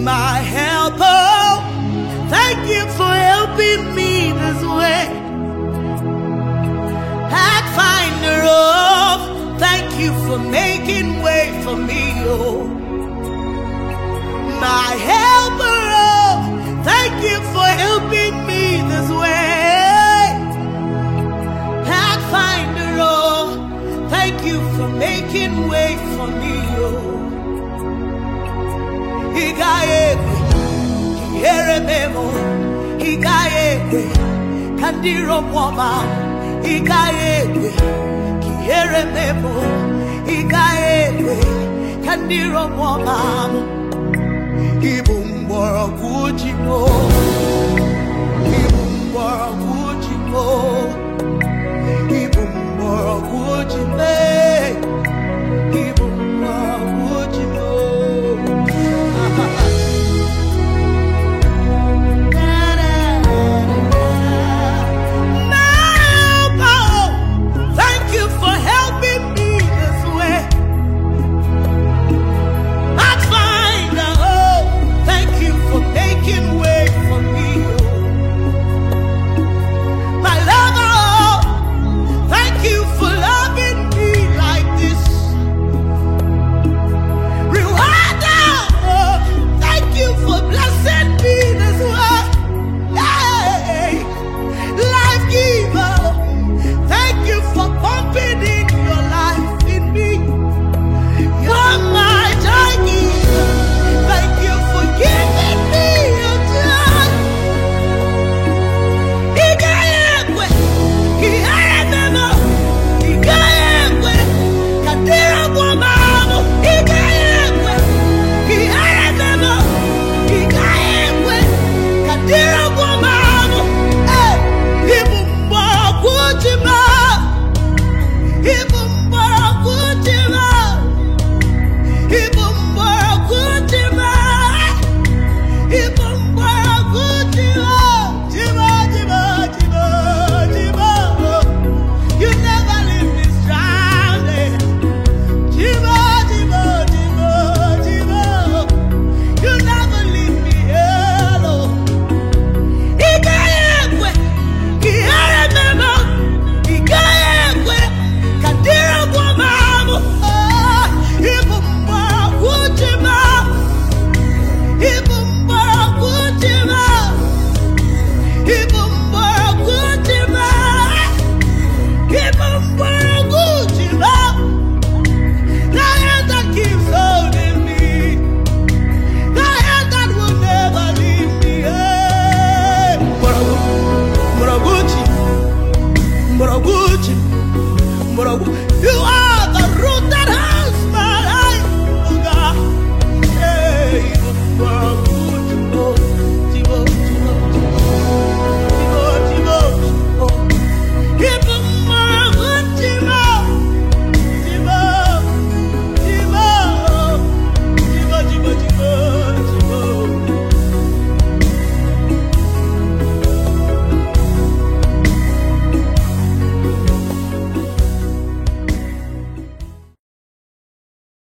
my helper. Thank you for helping me this way. Pathfinder, oh, thank you for making way for me, oh. My helper, oh, thank you for helping me this way. Pathfinder, oh, thank you for making way for me, oh. Higayewe, Hierememo, Higayewe, Kandiro Mwama, Higayewe, Hierememo, Higayewe, Kandiro Mwama, Ibumbora Kujimo, Ibumbora Kujimo, Ibumbora Kujime.